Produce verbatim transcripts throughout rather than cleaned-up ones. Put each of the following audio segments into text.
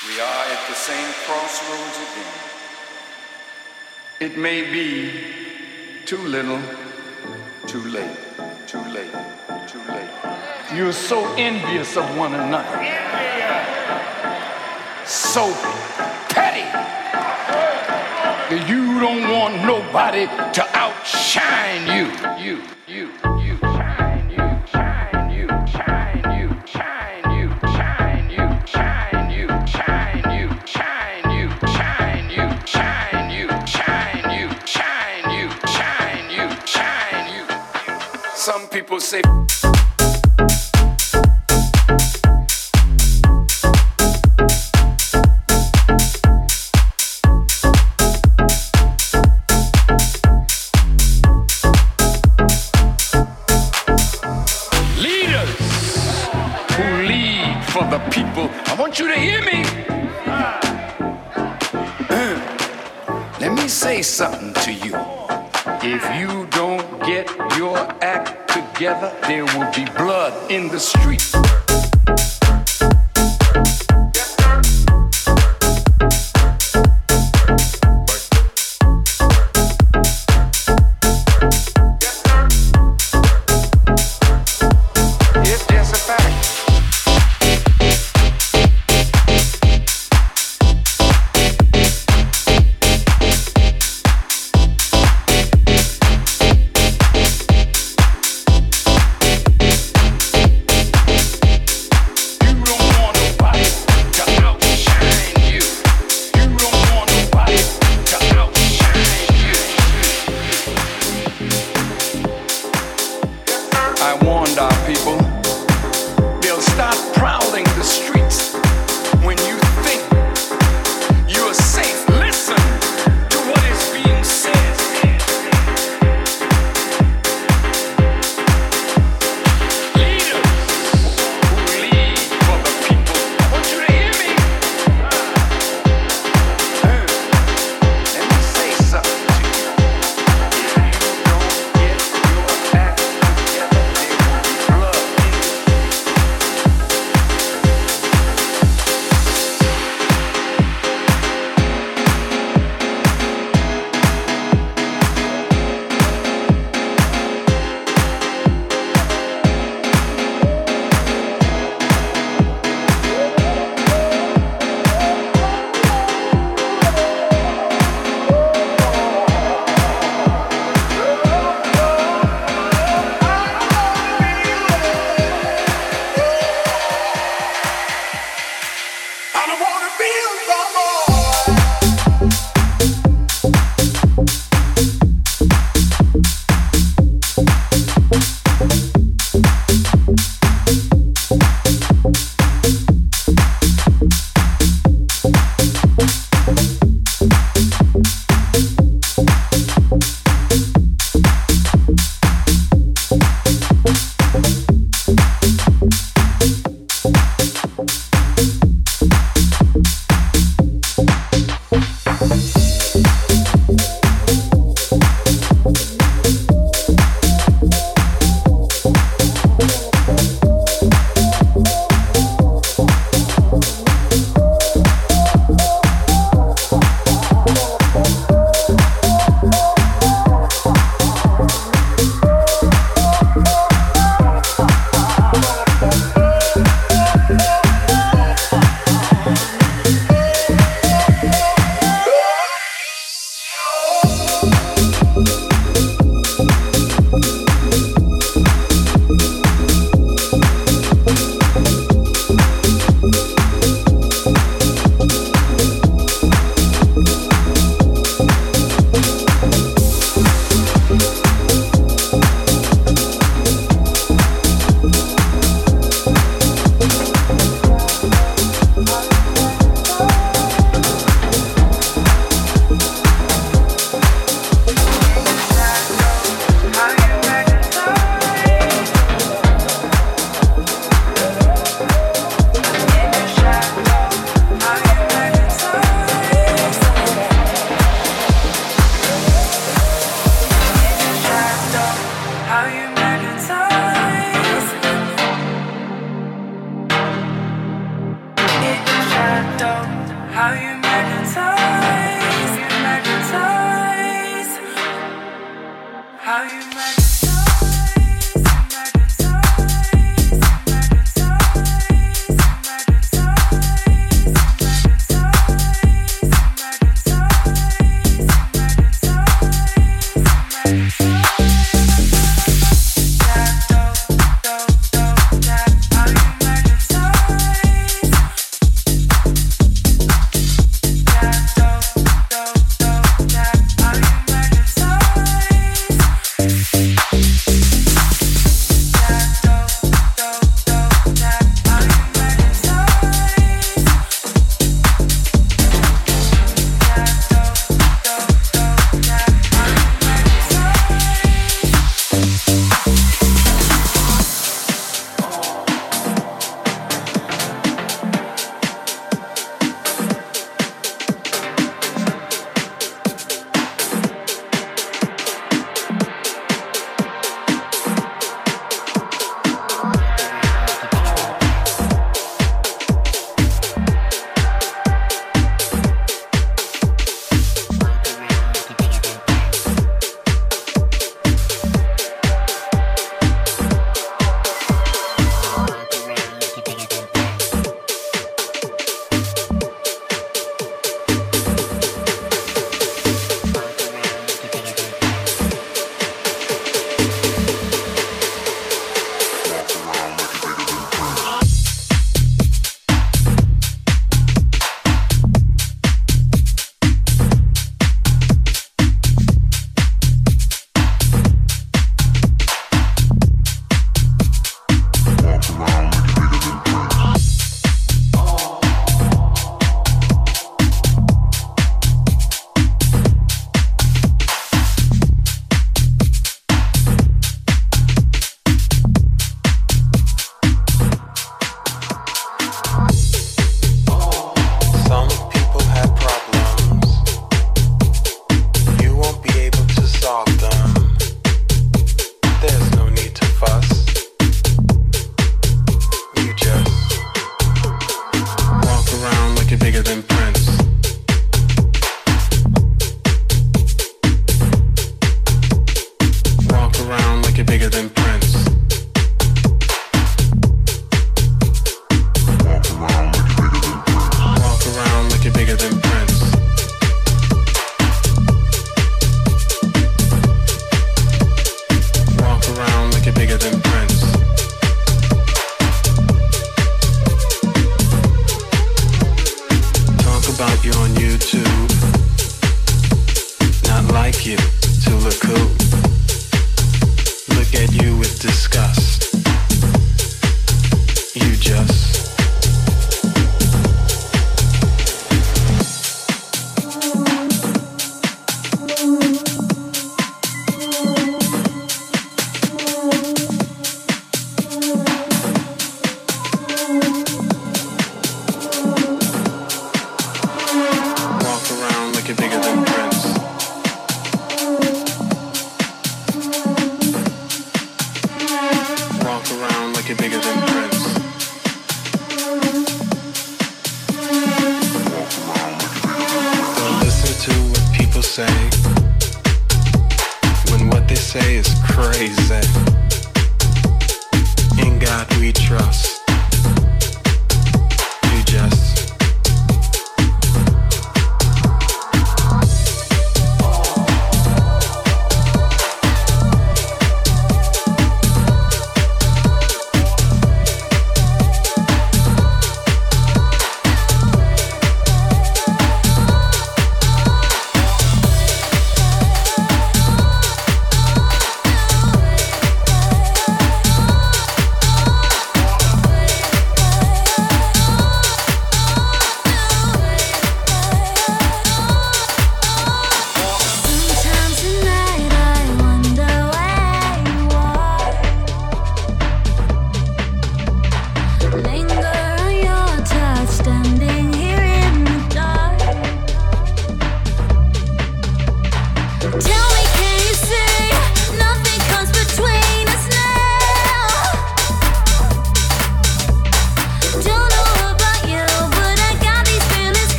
We are at the same crossroads again. It may be too little, too late, too late, too late. You're so envious of one another. So petty. You don't want nobody to outshine you. You, you, you, shine, you, shine, you, shine, you, shine, you, shine, you, shine, you, shine, you, shine, you, shine, you, shine, you, shine, you, shine, you, shine, you, shine, you. Some people say for the people. I want you to hear me. Uh, let me say something to you. If you don't get your act together, there will be blood in the street.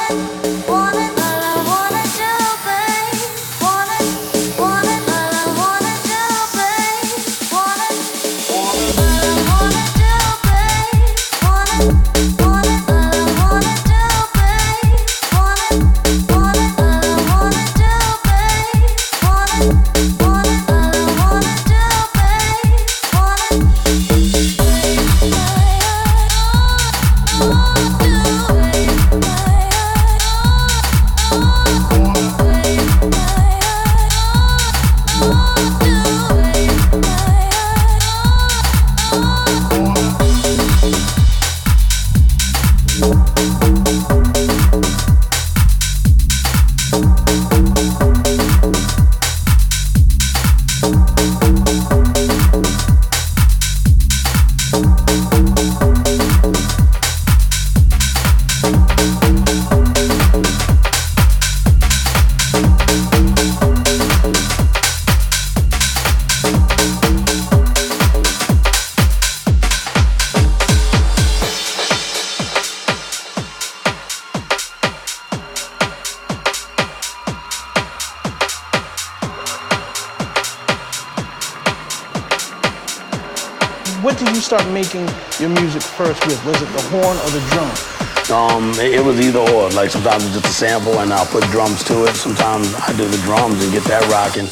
What did you start making your music first with? Was it the horn or the drum? Um, it, it was either or. Like sometimes it's just a sample and I'll put drums to it. Sometimes I do the drums and get that rocking.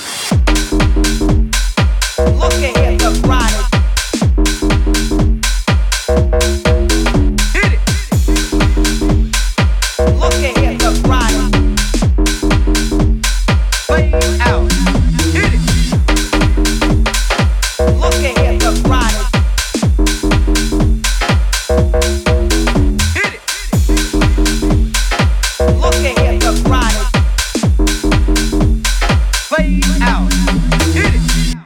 Look at here, the product. Hit it. Look at here, the product. Fade out. Hit it. Look at here, the product. Hit it. Look at here, the product. Fade out. Hit it.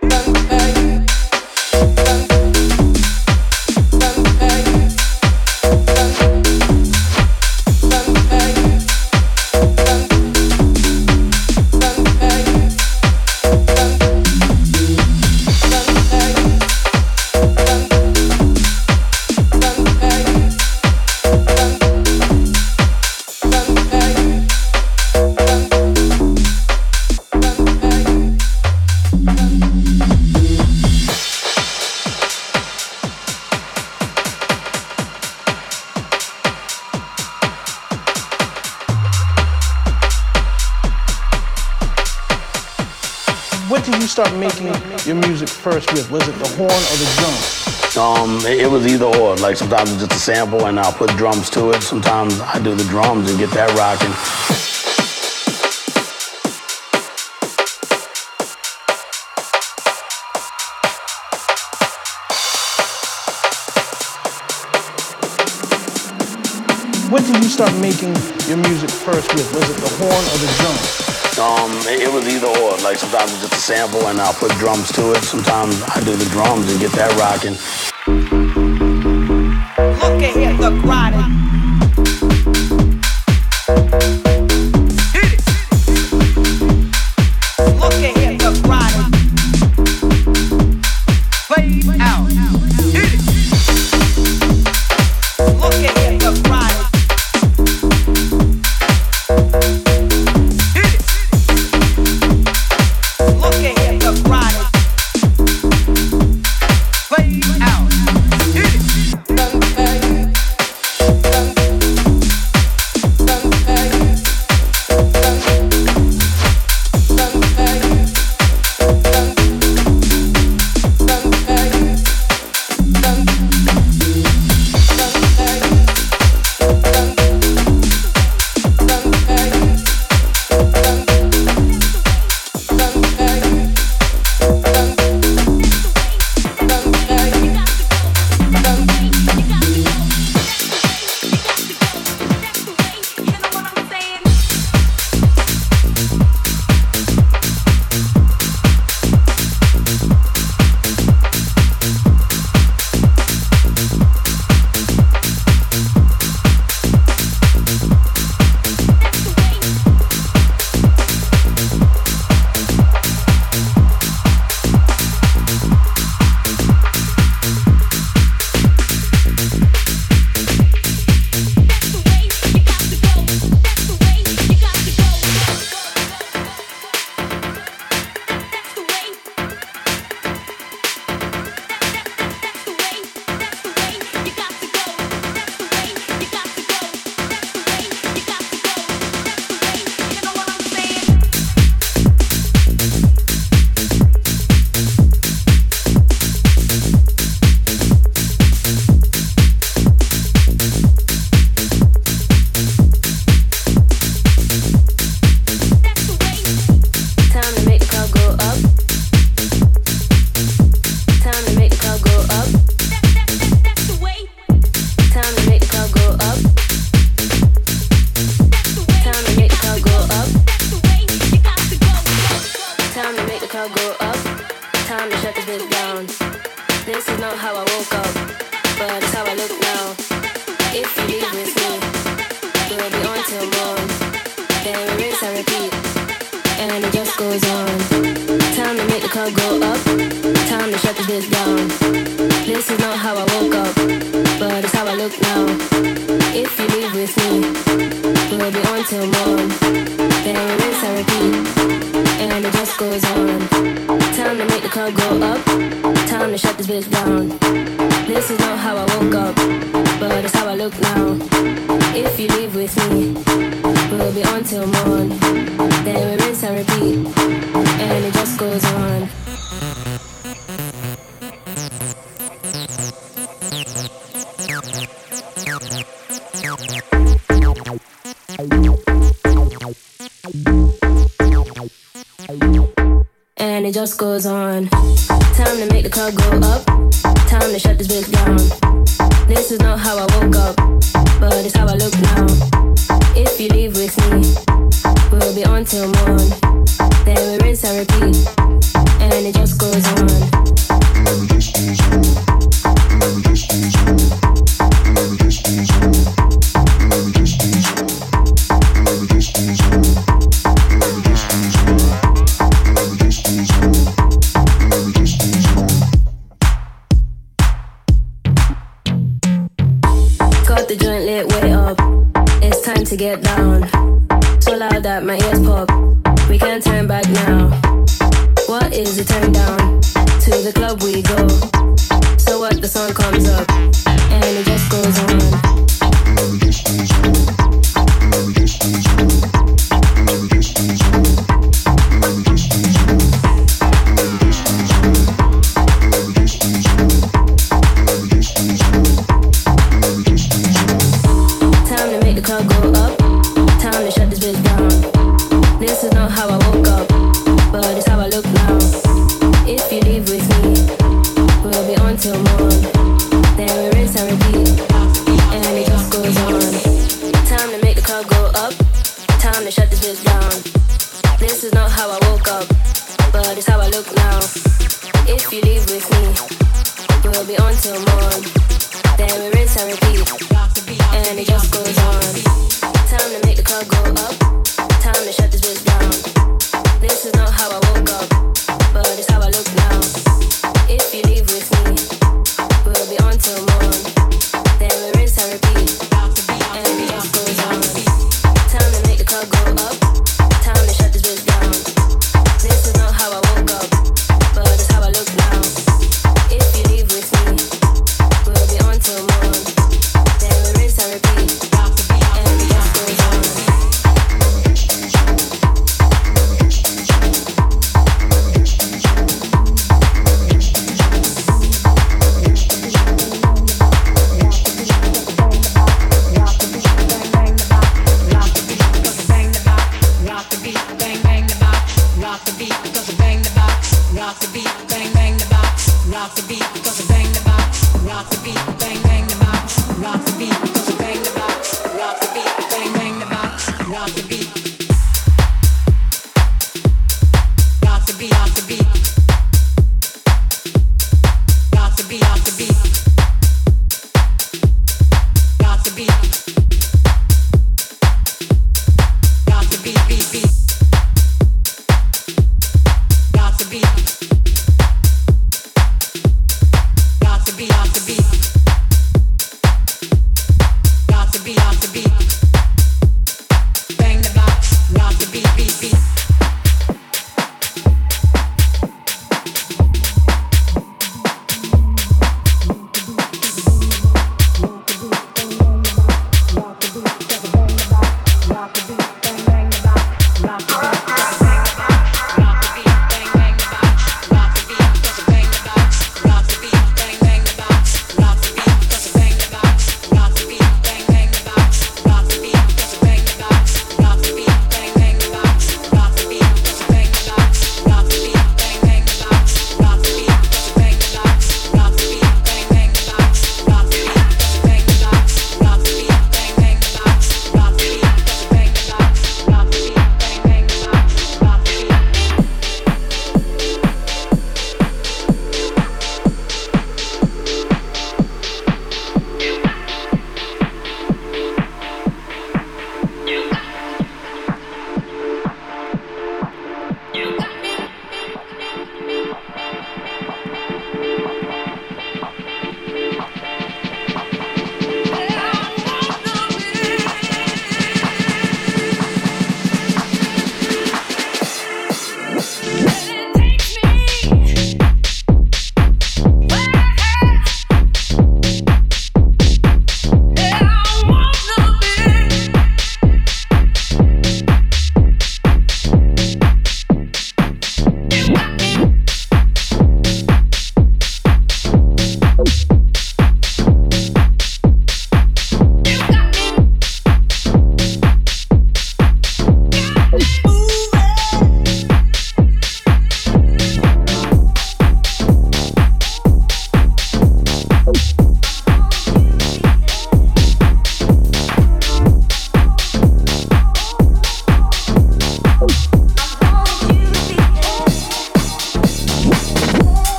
What did you start making your music first with? Was it the horn or the drum? Um, it, it was either or. Like sometimes it's just a sample and I'll put drums to it. Sometimes I do the drums and get that rocking. What did you start making your music first with? Was it the horn or the drum? Um, it, it was either or. Like sometimes it's just a sample and I'll put drums to it. Sometimes I do the drums and get that rocking. Look at here, the product. Hit it. Look at here, the product. Fade out. Hit it. Look at here, the product. Hit it. Look at here, the product. Fade out. Hit it. be on till morn. Then we rinse and repeat, and it just goes on. Time to make the club go up, time to shut this bitch down. This is not how I woke up, but it's how I look now. If you leave with me, we'll be on till morn. Then we rinse and repeat, and it just goes on. And it just goes on. Time to make the club go up, time to shut this bitch down. This is not how I woke up, but it's how I look now. If you leave with me, we'll be on till morn. Then we rinse and repeat, and it just goes on. And it just goes on. And it just goes on. And it just goes on. And it just goes on. And it just goes on. And it just goes on. And it just goes on. And it just goes on. Got the joint lit way up. It's time to get down. So loud that my ears pop. We can't turn back now. What is the turn down? To the club we go. So what, the sun comes up, and it just goes on. And it just goes on. And it just goes on. And it just goes on. And it just goes on. And it just goes on. And it just goes on. And it just goes on. And it just goes on. Time to make the club go up. Time to shut this bitch down. This is not how I woke up, but it's how I look now. If you leave with me, we'll be on till morn. Then we rinse and repeat, and it just goes on. Time to make the club go up, time to shut this bitch down. This is not how I woke up, but it's how I look now. If you leave with me, we'll be on till morn. Then we rinse and repeat, and it just goes on. Time to make the club go up, time to shut this bitch down. This is not how I woke up, but it's how I look now. If you leave with me, we'll be on till morn. Then we rinse and repeat, and it just goes on. Time to make the club go up, time to shut this bitch down. This is not how I woke up, but it's how I look now. If you leave with me, we'll be on till morn. Then we rinse and repeat, and it just goes on. Bang the box.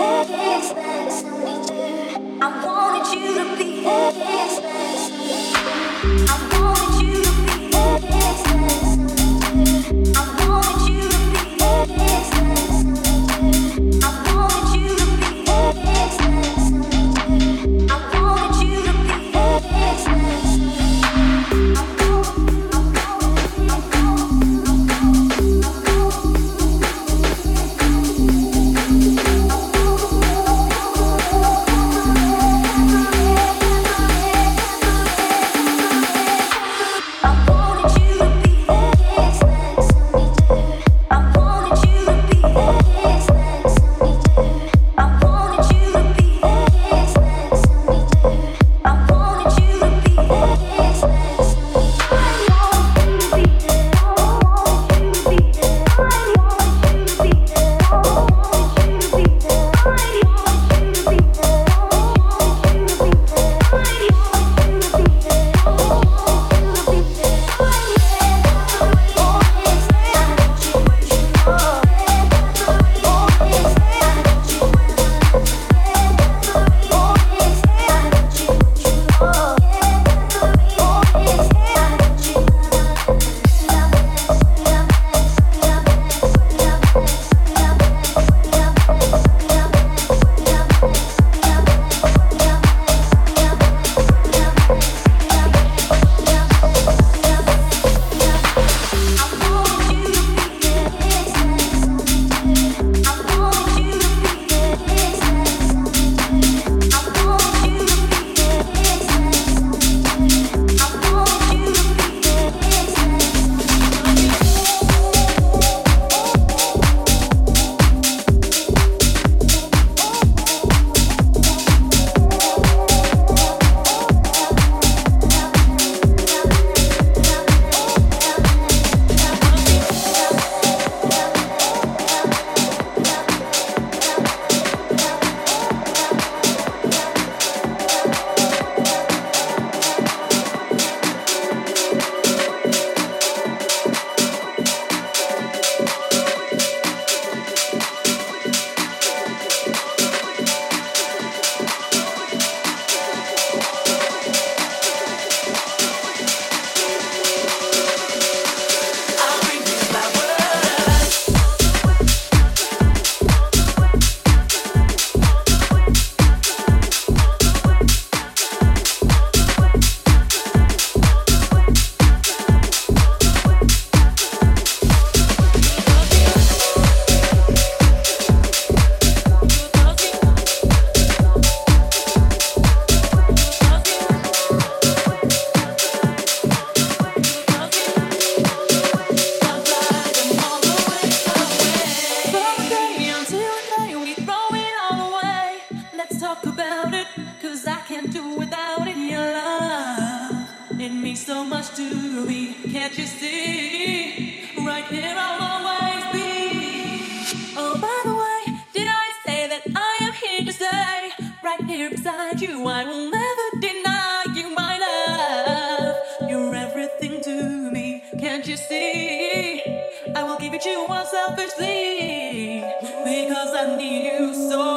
I will give it to you unselfishly because I need you so.